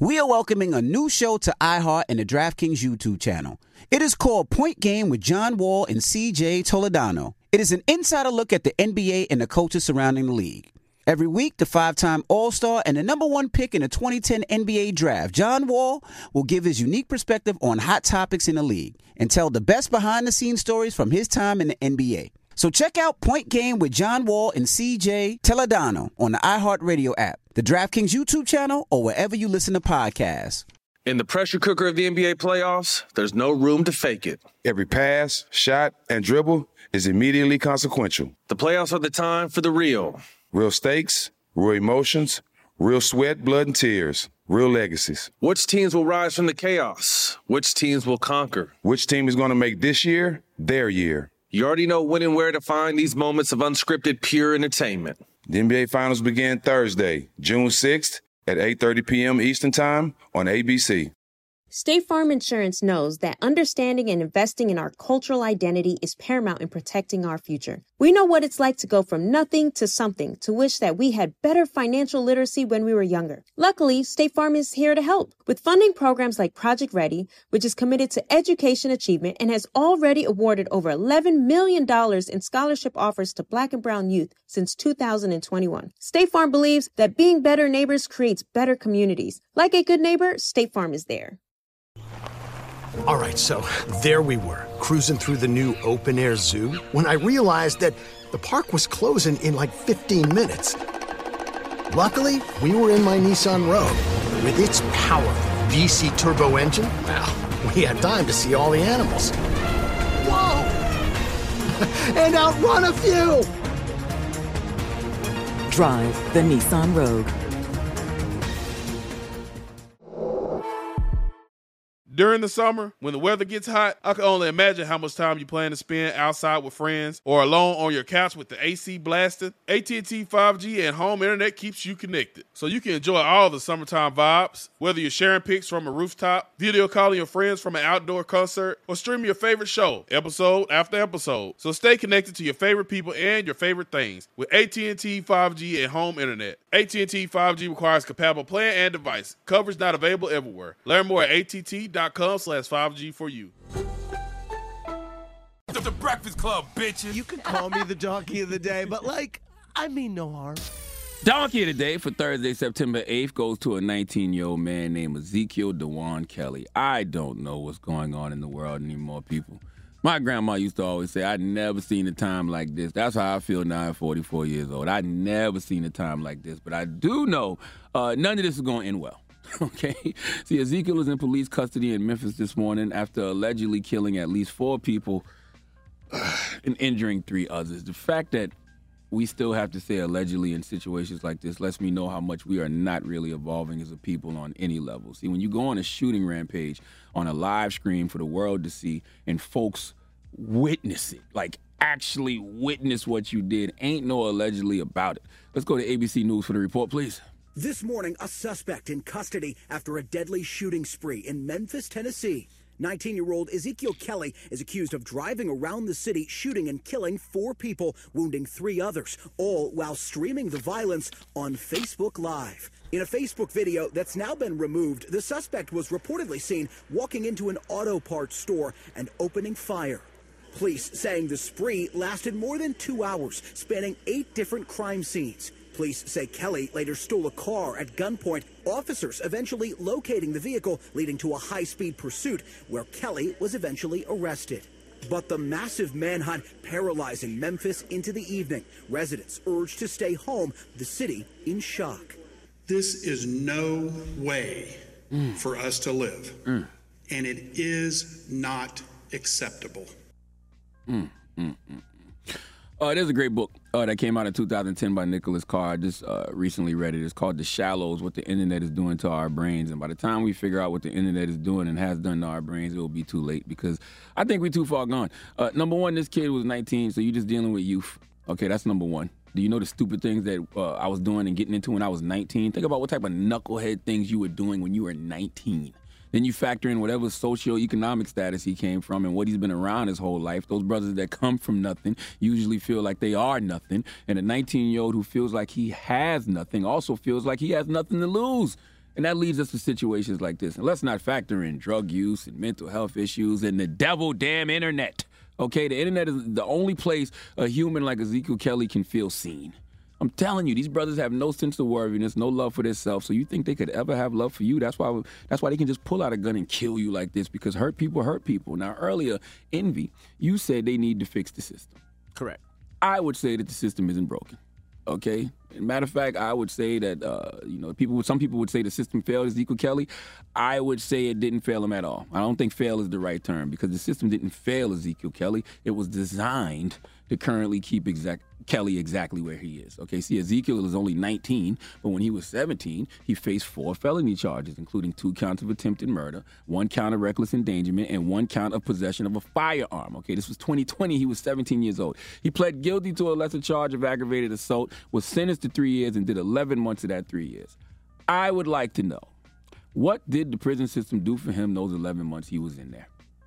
We are welcoming a new show to iHeart and the DraftKings YouTube channel. It is called Point Game with John Wall and CJ Toledano. It is an insider look at the NBA and the coaches surrounding the league. Every week, the 5-time All-Star and the number one pick in the 2010 NBA Draft, John Wall, will give his unique perspective on hot topics in the league and tell the best behind-the-scenes stories from his time in the NBA. So check out Point Game with John Wall and CJ Toledano on the iHeartRadio app, the DraftKings YouTube channel, or wherever you listen to podcasts. In the pressure cooker of the NBA playoffs, there's no room to fake it. Every pass, shot, and dribble is immediately consequential. The playoffs are the time for the real. Real stakes, real emotions, real sweat, blood, and tears, real legacies. Which teams will rise from the chaos? Which teams will conquer? Which team is going to make this year their year? You already know when and where to find these moments of unscripted, pure entertainment. The NBA Finals begin Thursday, June 6th at 8:30 p.m. Eastern Time on ABC. State Farm Insurance knows that understanding and investing in our cultural identity is paramount in protecting our future. We know what it's like to go from nothing to something, to wish that we had better financial literacy when we were younger. Luckily, State Farm is here to help with funding programs like Project Ready, which is committed to education achievement and has already awarded over $11 million in scholarship offers to Black and Brown youth since 2021. State Farm believes that being better neighbors creates better communities. Like a good neighbor, State Farm is there. All right, so there we were, cruising through the new open-air zoo, when I realized that the park was closing in like 15 minutes. Luckily, we were in my Nissan Rogue. With its powerful VC turbo engine, well, we had time to see all the animals. Whoa! And outrun a few! Drive the Nissan Rogue. During the summer, when the weather gets hot, I can only imagine how much time you plan to spend outside with friends or alone on your couch with the AC blasted. AT&T 5G and home internet keeps you connected, so you can enjoy all the summertime vibes, whether you're sharing pics from a rooftop, video calling your friends from an outdoor concert, or streaming your favorite show, episode after episode. So stay connected to your favorite people and your favorite things with AT&T 5G and home internet. AT&T 5G requires compatible plan and device. Coverage not available everywhere. Learn more at att.com/5G for you. The Breakfast Club, bitches. You can call me the donkey of the day, but I mean no harm. Donkey of the day for Thursday, September 8th goes to a 19-year-old man named Ezekiel DeJuan Kelly. I don't know what's going on in the world anymore, people. My grandma used to always say, I'd never seen a time like this. That's how I feel now at 44 years old. I'd never seen a time like this. But I do know none of this is going to end well. Okay? See, Ezekiel is in police custody in Memphis this morning after allegedly killing at least 4 people and injuring 3 others. The fact that we still have to say allegedly in situations like this lets me know how much we are not really evolving as a people on any level. See, when you go on a shooting rampage on a live stream for the world to see and folks witness it, like actually witness what you did, ain't no allegedly about it. Let's go to ABC News for the report, please. This morning, a suspect in custody after a deadly shooting spree in Memphis, Tennessee. 19-year-old Ezekiel Kelly is accused of driving around the city, shooting and killing 4 people, wounding 3 others, all while streaming the violence on Facebook Live. In a Facebook video that's now been removed, the suspect was reportedly seen walking into an auto parts store and opening fire. Police saying the spree lasted more than 2 hours, spanning 8 different crime scenes. Police say Kelly later stole a car at gunpoint, officers eventually locating the vehicle, leading to a high-speed pursuit where Kelly was eventually arrested. But the massive manhunt paralyzing Memphis into the evening. Residents urged to stay home, the city in shock. This is no way for us to live, and it is not acceptable. There's a great book that came out in 2010 by Nicholas Carr. I just recently read it. It's called The Shallows, What the Internet is Doing to Our Brains. And by the time we figure out what the internet is doing and has done to our brains, it will be too late because I think we're too far gone. Number one, this kid was 19, so you're just dealing with youth. Okay, that's number one. Do you know the stupid things that I was doing and getting into when I was 19? Think about what type of knucklehead things you were doing when you were 19. Then you factor in whatever socioeconomic status he came from and what he's been around his whole life. Those brothers that come from nothing usually feel like they are nothing. And a 19-year-old who feels like he has nothing also feels like he has nothing to lose. And that leads us to situations like this. And let's not factor in drug use and mental health issues and the devil damn internet. Okay, the internet is the only place a human like Ezekiel Kelly can feel seen. I'm telling you, these brothers have no sense of worthiness, no love for themselves. So you think they could ever have love for you? That's why they can just pull out a gun and kill you like this, because hurt people hurt people. Now, earlier, Envy, you said they need to fix the system. Correct. I would say that the system isn't broken. Okay. Matter of fact, I would say that some people would say the system failed Ezekiel Kelly. I would say it didn't fail him at all. I don't think fail is the right term, because the system didn't fail Ezekiel Kelly. It was designed to currently keep Kelly exactly where he is. Okay, see, Ezekiel is only 19, but when he was 17, he faced 4 felony charges, including 2 counts of attempted murder, 1 count of reckless endangerment, and 1 count of possession of a firearm. Okay, this was 2020. He was 17 years old. He pled guilty to a lesser charge of aggravated assault, was sentenced to 3 years, and did 11 months of that 3 years. I would like to know, what did the prison system do for him those 11 months he was in there?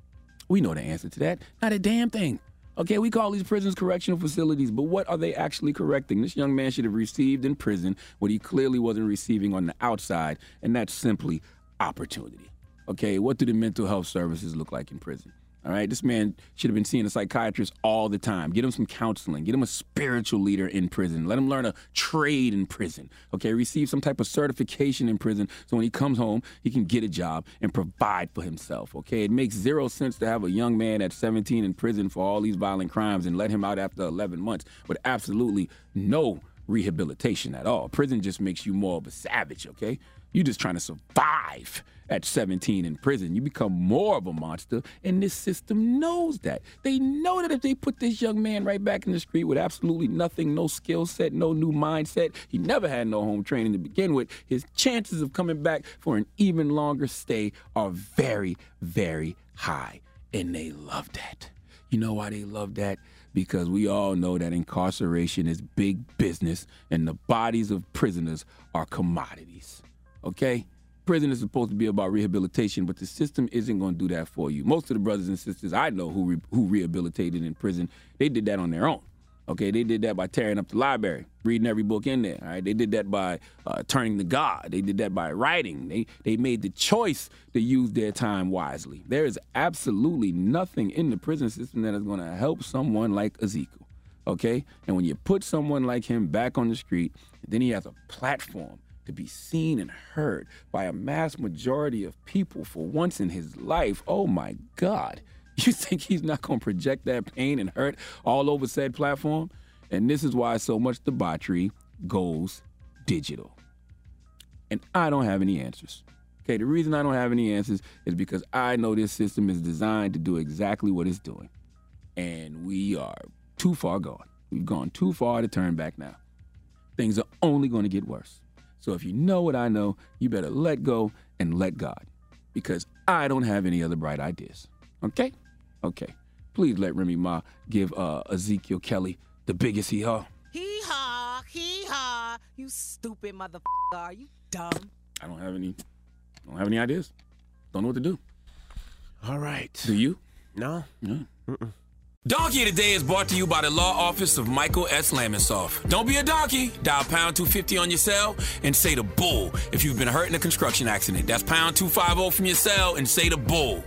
We know the answer to that. Not a damn thing. Okay, we call these prisons correctional facilities, but what are they actually correcting? This young man should have received in prison what he clearly wasn't receiving on the outside, and that's simply opportunity. Okay, what do the mental health services look like in prison? All right, this man should have been seeing a psychiatrist all the time. Get him some counseling. Get him a spiritual leader in prison. Let him learn a trade in prison. Okay, receive some type of certification in prison so when he comes home, he can get a job and provide for himself. Okay, it makes zero sense to have a young man at 17 in prison for all these violent crimes and let him out after 11 months with absolutely no rehabilitation at all. Prison just makes you more of a savage, okay? You're just trying to survive at 17 in prison. You become more of a monster, and this system knows that. They know that if they put this young man right back in the street with absolutely nothing, no skill set, no new mindset, he never had no home training to begin with, his chances of coming back for an even longer stay are very, very high. And they love that. You know why they love that? Because we all know that incarceration is big business, and the bodies of prisoners are commodities. Okay? Prison is supposed to be about rehabilitation, but the system isn't going to do that for you. Most of the brothers and sisters I know who rehabilitated in prison, they did that on their own. Okay, they did that by tearing up the library, reading every book in there. All right, they did that by turning to God. They did that by writing. They made the choice to use their time wisely. There is absolutely nothing in the prison system that is going to help someone like Ezekiel. Okay, and when you put someone like him back on the street, then he has a platform to be seen and heard by a mass majority of people for once in his life. Oh my God. You think he's not going to project that pain and hurt all over said platform? And this is why so much debauchery goes digital. And I don't have any answers. Okay, the reason I don't have any answers is because I know this system is designed to do exactly what it's doing. And we are too far gone. We've gone too far to turn back now. Things are only going to get worse. So if you know what I know, you better let go and let God, because I don't have any other bright ideas. Okay? Okay. Please let Remy Ma give Ezekiel Kelly the biggest hee-haw. Hee-haw, hee-haw. You stupid motherfucker. Are you dumb? I don't have any ideas. Don't know what to do. All right. Do you? No. Yeah. Mm-mm. Donkey of the Day is brought to you by the law office of Michael S. Lamonsoff. Don't be a donkey. Dial pound 250 on your cell and say the bull if you've been hurt in a construction accident. That's pound 250 from your cell and say the bull.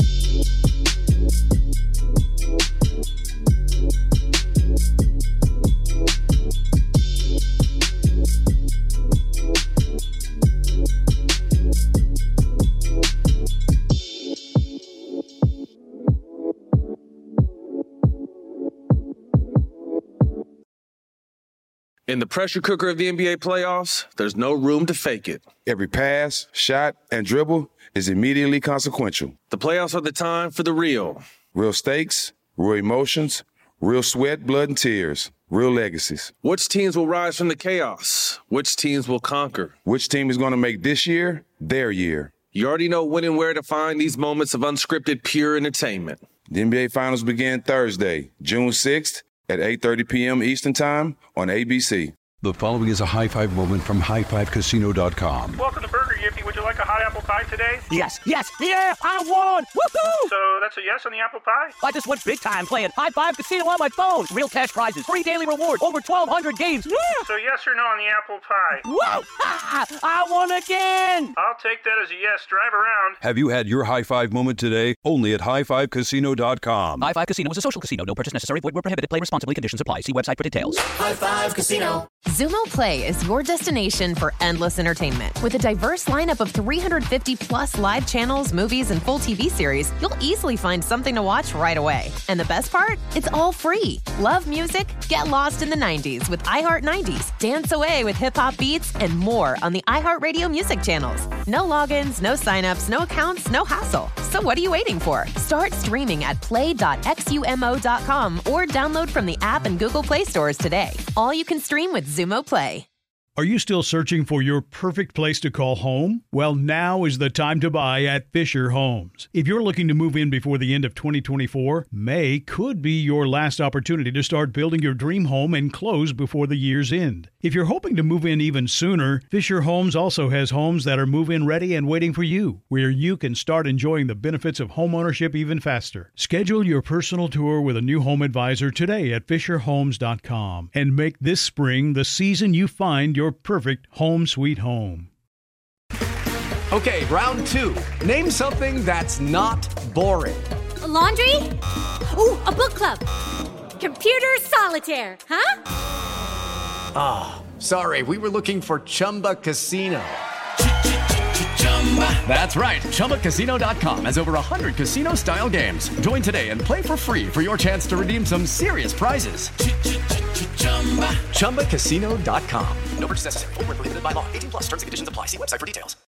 In the pressure cooker of the NBA playoffs, there's no room to fake it. Every pass, shot, and dribble is immediately consequential. The playoffs are the time for the real. Real stakes, real emotions, real sweat, blood, and tears, real legacies. Which teams will rise from the chaos? Which teams will conquer? Which team is going to make this year their year? You already know when and where to find these moments of unscripted, pure entertainment. The NBA Finals begin Thursday, June 6th at 8:30 p.m. Eastern Time on ABC. The following is a high five moment from highfivecasino.com. Welcome to Burger Yippee. Would you like a hot apple apple pie today? Yes, I won! Woohoo! So that's a yes on the apple pie? I just went big time playing High Five Casino on my phone. Real cash prizes, free daily rewards, over 1,200 games. Yeah! So yes or no on the apple pie? Whoa! I won again! I'll take that as a yes. Drive around. Have you had your high five moment today? Only at highfivecasino.com. High Five Casino is a social casino. No purchase necessary. Void where prohibited. Play responsibly. Conditions apply. See website for details. High Five Casino. Xumo Play is your destination for endless entertainment. With a diverse lineup of 350 plus live channels, movies, and full TV series, you'll easily find something to watch right away. And the best part? It's all free. Love music? Get lost in the 90s with iHeart 90s. Dance away with hip-hop beats and more on the iHeartRadio music channels. No logins, no signups, no accounts, no hassle. So what are you waiting for? Start streaming at play.xumo.com or download from the app and Google Play stores today. All you can stream with Xumo Play. Are you still searching for your perfect place to call home? Well, now is the time to buy at Fisher Homes. If you're looking to move in before the end of 2024, May could be your last opportunity to start building your dream home and close before the year's end. If you're hoping to move in even sooner, Fisher Homes also has homes that are move-in ready and waiting for you, where you can start enjoying the benefits of homeownership even faster. Schedule your personal tour with a new home advisor today at FisherHomes.com and make this spring the season you find your perfect home sweet home. Okay, round two. Name something that's not boring. A laundry? Ooh, a book club. Computer solitaire, huh? Ah, sorry, we were looking for Chumba Casino. That's right, ChumbaCasino.com has over 100 casino-style games. Join today and play for free for your chance to redeem some serious prizes. ChumbaCasino.com. No purchase necessary. Void where prohibited by law. 18+ terms and conditions apply. See website for details.